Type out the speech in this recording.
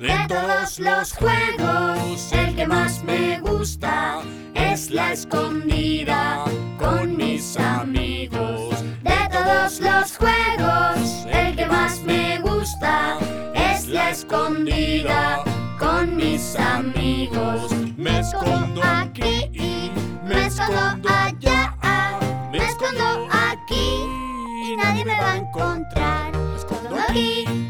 De todos los juegos, el que más me gusta es la escondida con mis amigos. De todos los juegos, el que más me gusta es la escondida con mis amigos. Me escondo aquí y me escondo allá. Me escondo aquí y nadie me va a encontrar. Me escondo aquí.